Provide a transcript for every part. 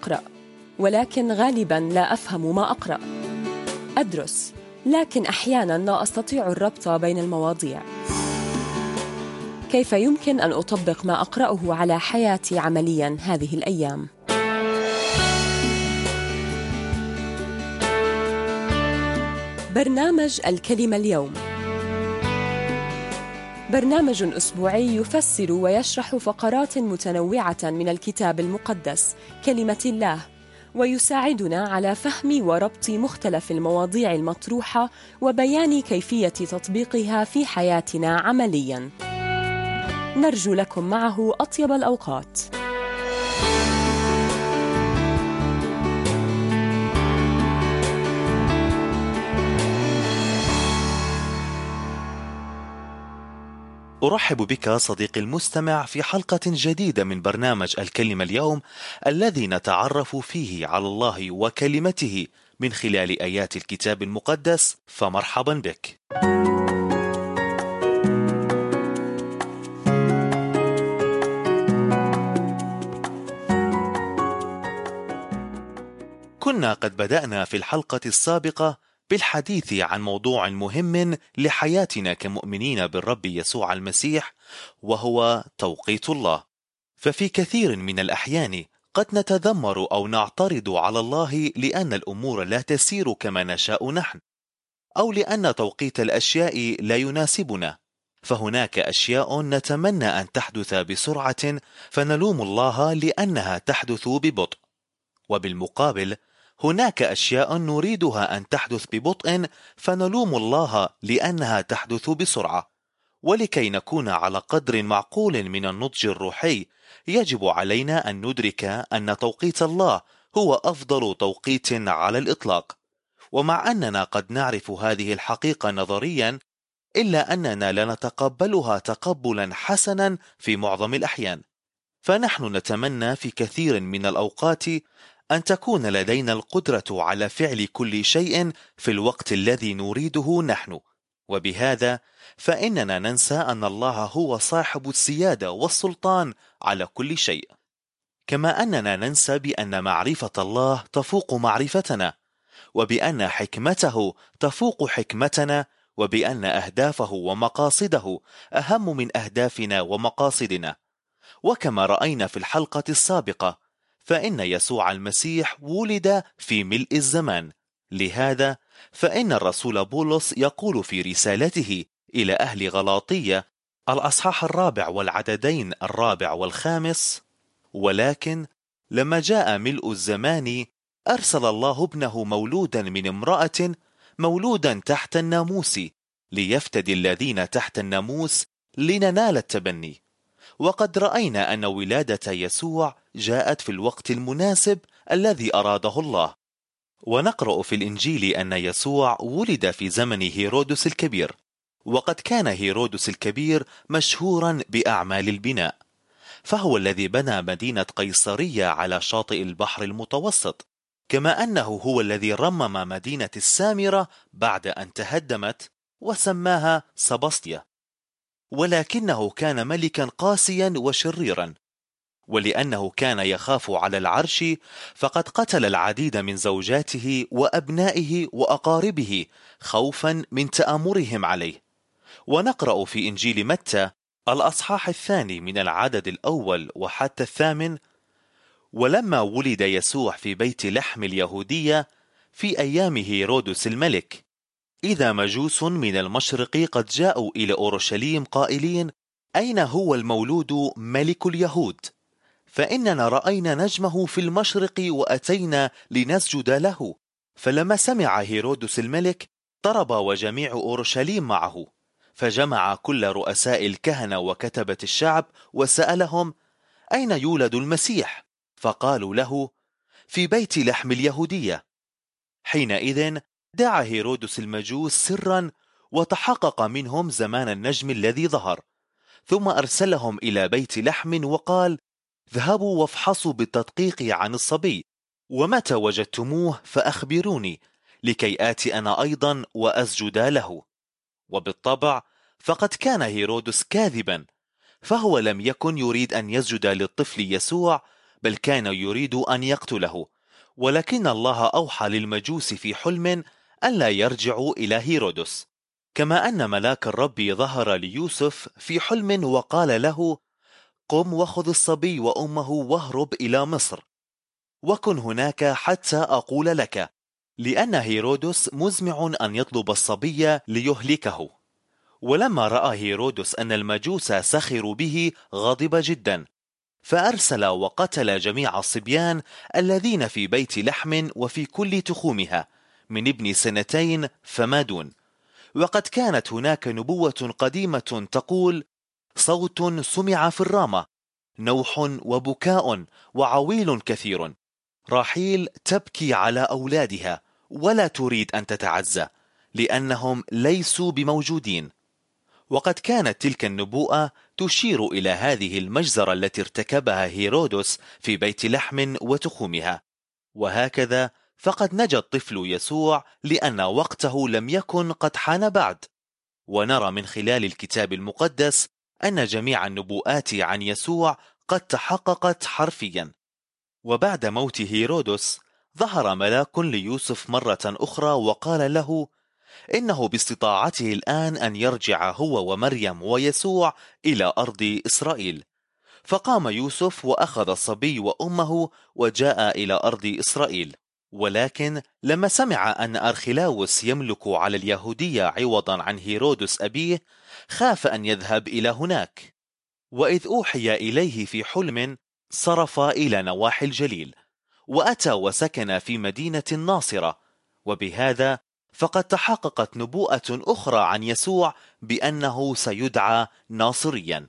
أقرأ، ولكن غالباً لا أفهم ما أقرأ. أدرس، لكن أحياناً لا أستطيع الربط بين المواضيع. كيف يمكن أن أطبق ما أقرأه على حياتي عملياً هذه الأيام؟ برنامج الكلمة اليوم برنامج أسبوعي يفسر ويشرح فقرات متنوعة من الكتاب المقدس كلمة الله، ويساعدنا على فهم وربط مختلف المواضيع المطروحة وبيان كيفية تطبيقها في حياتنا عملياً. نرجو لكم معه أطيب الأوقات. أرحب بك صديقي المستمع في حلقة جديدة من برنامج الكلمة اليوم، الذي نتعرف فيه على الله وكلمته من خلال آيات الكتاب المقدس. فمرحبا بك. كنا قد بدأنا في الحلقة السابقة بالحديث عن موضوع مهم لحياتنا كمؤمنين بالرب يسوع المسيح، وهو توقيت الله. ففي كثير من الأحيان قد نتذمر أو نعترض على الله لأن الأمور لا تسير كما نشاء نحن، أو لأن توقيت الأشياء لا يناسبنا. فهناك أشياء نتمنى أن تحدث بسرعة فنلوم الله لأنها تحدث ببطء، وبالمقابل هناك أشياء نريدها أن تحدث ببطء فنلوم الله لأنها تحدث بسرعة. ولكي نكون على قدر معقول من النضج الروحي، يجب علينا أن ندرك أن توقيت الله هو أفضل توقيت على الإطلاق. ومع أننا قد نعرف هذه الحقيقة نظريا، إلا أننا لا نتقبلها تقبلا حسنا في معظم الأحيان. فنحن نتمنى في كثير من الأوقات أن تكون لدينا القدرة على فعل كل شيء في الوقت الذي نريده نحن، وبهذا فإننا ننسى أن الله هو صاحب السيادة والسلطان على كل شيء. كما أننا ننسى بأن معرفة الله تفوق معرفتنا، وبأن حكمته تفوق حكمتنا، وبأن أهدافه ومقاصده أهم من أهدافنا ومقاصدنا. وكما رأينا في الحلقة السابقة، فإن يسوع المسيح ولد في ملء الزمان. لهذا فإن الرسول بولس يقول في رسالته إلى أهل غلاطية الأصحاح 4 والعددين 4 و5: ولكن لما جاء ملء الزمان أرسل الله ابنه مولودا من امرأة، مولودا تحت الناموس، ليفتدي الذين تحت الناموس لننال التبني. وقد رأينا أن ولادة يسوع جاءت في الوقت المناسب الذي أراده الله. ونقرأ في الإنجيل أن يسوع ولد في زمن هيرودس الكبير، وقد كان هيرودس الكبير مشهورا بأعمال البناء، فهو الذي بنى مدينة قيصرية على شاطئ البحر المتوسط، كما أنه هو الذي رمم مدينة السامرة بعد أن تهدمت وسماها سباسطيا. ولكنه كان ملكا قاسيا وشريرا، ولأنه كان يخاف على العرش فقد قتل العديد من زوجاته وأبنائه وأقاربه خوفا من تآمرهم عليه. ونقرأ في إنجيل متى الأصحاح 2 من العدد 1 وحتى 8: ولما ولد يسوع في بيت لحم اليهودية في أيام هيرودس الملك، إذا مجوس من المشرق قد جاءوا إلى أورشليم قائلين: أين هو المولود ملك اليهود؟ فإننا رأينا نجمه في المشرق وأتينا لنسجد له. فلما سمع هيرودس الملك طرب وجميع أورشليم معه، فجمع كل رؤساء الكهنة وكتبة الشعب وسألهم: أين يولد المسيح؟ فقالوا له: في بيت لحم اليهودية. حينئذ دعا هيرودس المجوس سرا وتحقق منهم زمان النجم الذي ظهر، ثم أرسلهم إلى بيت لحم وقال: ذهبوا وافحصوا بالتدقيق عن الصبي، ومتى وجدتموه فأخبروني لكي آتي أنا أيضا وأسجد له. وبالطبع فقد كان هيرودس كاذبا، فهو لم يكن يريد أن يسجد للطفل يسوع، بل كان يريد أن يقتله، ولكن الله أوحى للمجوس في حلم ألا يرجعوا إلى هيرودس. كما أن ملاك الرب ظهر ليوسف في حلم وقال له: قم وخذ الصبي وأمه واهرب إلى مصر، وكن هناك حتى أقول لك، لأن هيرودس مزمع أن يطلب الصبي ليهلكه. ولما رأى هيرودس أن المجوس سخروا به غضب جدا، فأرسل وقتل جميع الصبيان الذين في بيت لحم وفي كل تخومها من ابن 2 فما دون. وقد كانت هناك نبوة قديمة تقول: صوت سمع في الرامة، نوح وبكاء وعويل كثير، راحيل تبكي على أولادها ولا تريد أن تتعزى لأنهم ليسوا بموجودين. وقد كانت تلك النبوءة تشير إلى هذه المجزرة التي ارتكبها هيرودس في بيت لحم وتخومها. وهكذا فقد نجا الطفل يسوع لأن وقته لم يكن قد حان بعد. ونرى من خلال الكتاب المقدس أن جميع النبوءات عن يسوع قد تحققت حرفيا. وبعد موت هيرودس ظهر ملاك ليوسف مرة أخرى وقال له إنه باستطاعته الآن أن يرجع هو ومريم ويسوع إلى أرض إسرائيل. فقام يوسف وأخذ الصبي وأمه وجاء إلى أرض إسرائيل. ولكن لما سمع أن أرخلاوس يملك على اليهودية عوضا عن هيرودس أبيه، خاف أن يذهب إلى هناك. وإذ أوحي إليه في حلم صرف إلى نواحي الجليل، وأتى وسكن في مدينة الناصرة. وبهذا فقد تحققت نبوءة أخرى عن يسوع بأنه سيدعى ناصريا.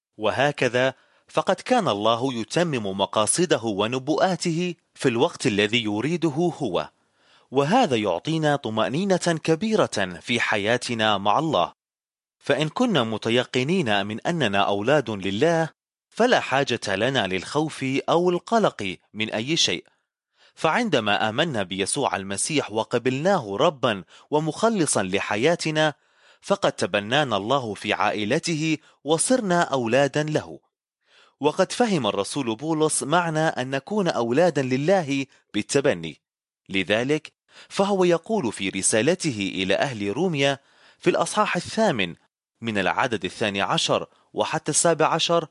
وهكذا فقد كان الله يتمم مقاصده ونبوءاته في الوقت الذي يريده هو. وهذا يعطينا طمأنينة كبيرة في حياتنا مع الله. فإن كنا متيقنين من أننا أولاد لله، فلا حاجة لنا للخوف أو القلق من أي شيء. فعندما آمنا بيسوع المسيح وقبلناه ربا ومخلصا لحياتنا، فقد تبنانا الله في عائلته وصرنا أولادا له. وقد فهم الرسول بولس معنى أن نكون أولادا لله بالتبني. لذلك فهو يقول في رسالته إلى أهل روميا في الأصحاح 8 من العدد 12 وحتى 17: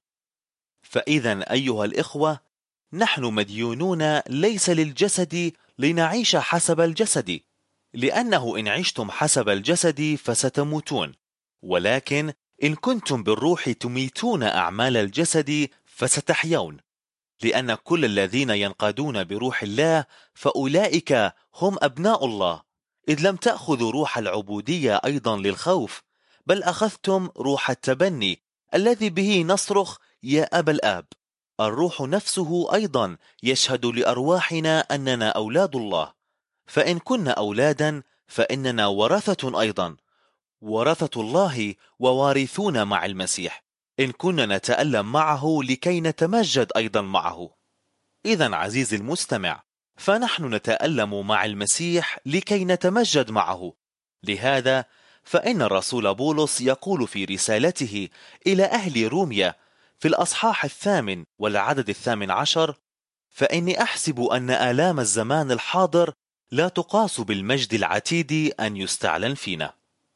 فإذا أيها الإخوة، نحن مديونون ليس للجسد لنعيش حسب الجسد، لأنه إن عشتم حسب الجسد فستموتون، ولكن إن كنتم بالروح تميتون أعمال الجسد فستحيون. لأن كل الذين ينقادون بروح الله فأولئك هم أبناء الله. إذ لم تأخذوا روح العبودية أيضا للخوف، بل أخذتم روح التبني الذي به نصرخ يا أبا الآب. الروح نفسه أيضا يشهد لأرواحنا أننا أولاد الله. فإن كنا أولادا فإننا ورثة أيضا، ورثة الله ووارثون مع المسيح، إن كنا نتألم معه لكي نتمجد أيضا معه. إذن عزيزي المستمع، فنحن نتألم مع المسيح لكي نتمجد معه. لهذا فإن الرسول بولس يقول في رسالته إلى أهل روميا في الأصحاح 8 والعدد 18: فإني أحسب أن آلام الزمان الحاضر لا تقاس بالمجد العتيد أن يستعلن فينا.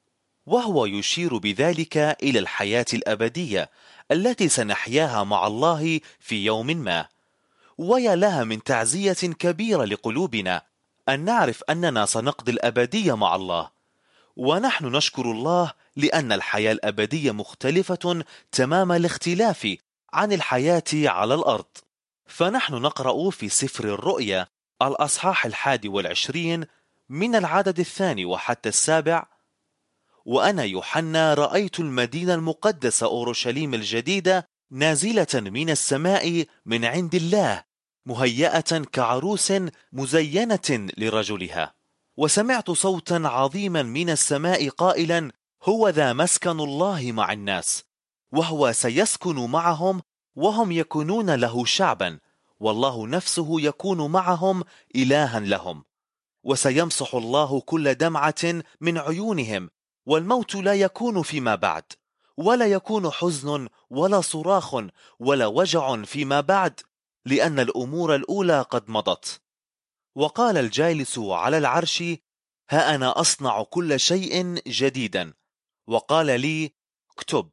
وهو يشير بذلك إلى الحياة الأبدية التي سنحياها مع الله في يوم ما. ويا لها من تعزية كبيرة لقلوبنا أن نعرف أننا سنقضي الأبدية مع الله. ونحن نشكر الله لأن الحياة الأبدية مختلفة تمام الاختلاف عن الحياة على الأرض. فنحن نقرأ في سفر الرؤيا الأصحاح 21 من العدد 2 وحتى 7: وأنا يوحنا رأيت المدينة المقدسة أورشليم الجديدة نازلة من السماء من عند الله، مهيئة كعروس مزينة لرجلها. وسمعت صوتا عظيما من السماء قائلا: هو ذا مسكن الله مع الناس، وهو سيسكن معهم، وهم يكونون له شعبا، والله نفسه يكون معهم إلها لهم. وسيمسح الله كل دمعة من عيونهم، والموت لا يكون فيما بعد، ولا يكون حزن ولا صراخ ولا وجع فيما بعد، لأن الأمور الأولى قد مضت. وقال الجالس على العرش: ها أنا أصنع كل شيء جديدا. وقال لي: اكتب.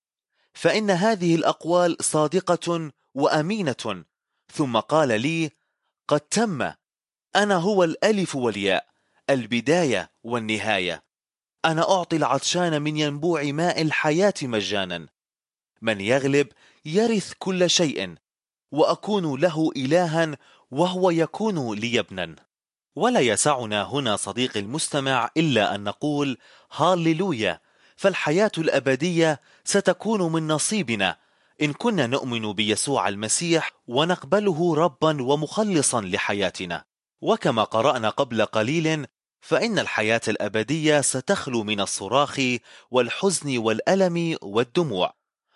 فإن هذه الأقوال صادقة وأمينة. ثم قال لي: قد تم. أنا هو الألف والياء، البداية والنهاية. أنا أعطي العطشان من ينبوع ماء الحياة مجانا. من يغلب يرث كل شيء، وأكون له إلها وهو يكون لي ابنا. ولا يسعنا هنا صديق المستمع إلا أن نقول هاليلويا، فالحياة الأبدية ستكون من نصيبنا إن كنا نؤمن بيسوع المسيح ونقبله ربا ومخلصا لحياتنا. وكما قرأنا قبل قليل، فإن الحياة الأبدية ستخلو من الصراخ والحزن والألم والدموع،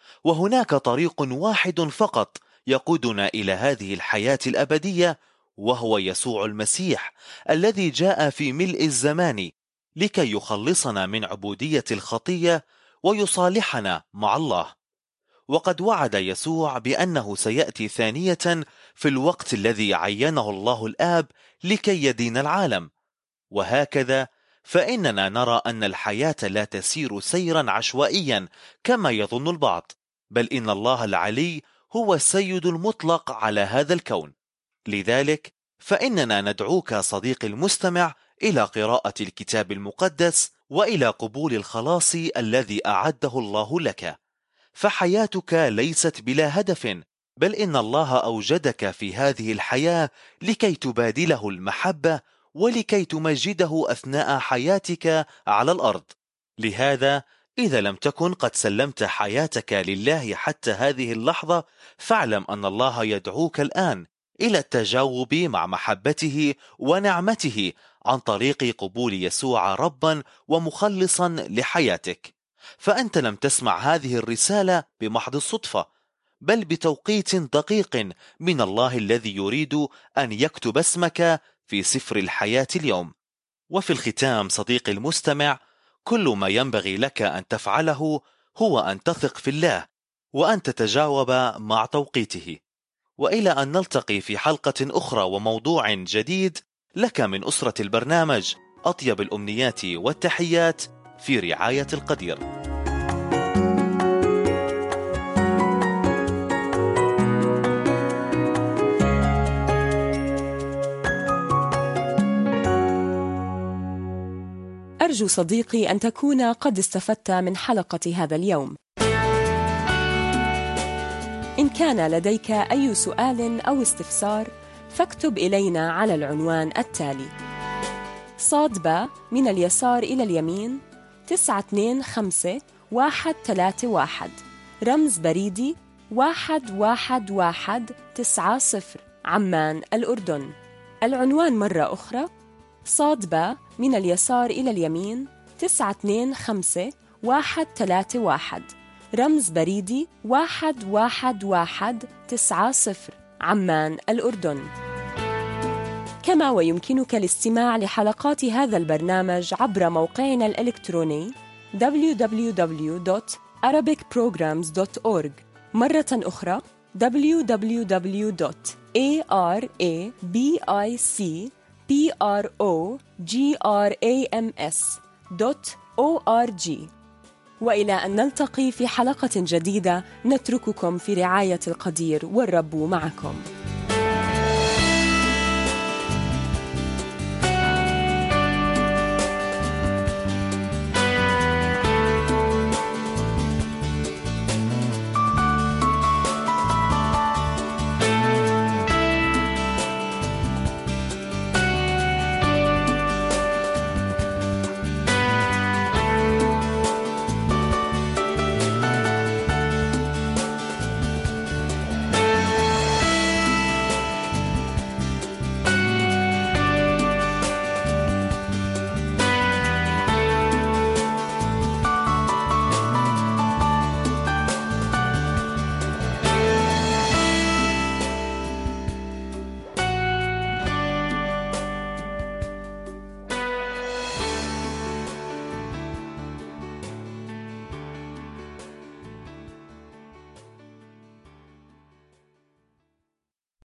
وهناك طريق واحد فقط يقودنا إلى هذه الحياة الأبدية، وهو يسوع المسيح الذي جاء في ملء الزمان لكي يخلصنا من عبودية الخطية ويصالحنا مع الله. وقد وعد يسوع بأنه سيأتي ثانية في الوقت الذي عينه الله الآب لكي يدين العالم. وهكذا فإننا نرى أن الحياة لا تسير سيرا عشوائيا كما يظن البعض، بل إن الله العلي هو السيد المطلق على هذا الكون. لذلك فإننا ندعوك صديقي المستمع إلى قراءة الكتاب المقدس وإلى قبول الخلاص الذي أعده الله لك. فحياتك ليست بلا هدف، بل إن الله أوجدك في هذه الحياة لكي تبادله المحبة ولكي تمجده أثناء حياتك على الأرض. لهذا إذا لم تكن قد سلمت حياتك لله حتى هذه اللحظة، فاعلم أن الله يدعوك الآن إلى التجاوب مع محبته ونعمته عن طريق قبول يسوع ربا ومخلصا لحياتك. فأنت لم تسمع هذه الرسالة بمحض الصدفة، بل بتوقيت دقيق من الله الذي يريد أن يكتب اسمك في سفر الحياة اليوم. وفي الختام صديقي المستمع، كل ما ينبغي لك أن تفعله هو أن تثق في الله وأن تتجاوب مع توقيته. وإلى أن نلتقي في حلقة أخرى وموضوع جديد، لك من أسرة البرنامج أطيب الأمنيات والتحيات في رعاية القدير. أرجو صديقي أن تكون قد استفدت من حلقة هذا اليوم. إن كان لديك أي سؤال أو استفسار، فاكتب إلينا على العنوان التالي: ص/ب من اليسار إلى اليمين 925131، رمز بريدي 11190، عمان الأردن. العنوان مرة أخرى: ص/ب من اليسار إلى اليمين 925131، رمز بريدي 11190، عمان الأردن. كما ويمكنك الاستماع لحلقات هذا البرنامج عبر موقعنا الإلكتروني www.arabicprograms.org. مرة أخرى www.arabicprograms.org. وإلى أن نلتقي في حلقة جديدة، نترككم في رعاية القدير، والرب معكم.